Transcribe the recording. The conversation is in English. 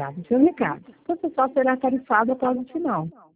grave seu recado. Você só será tarifado após o final.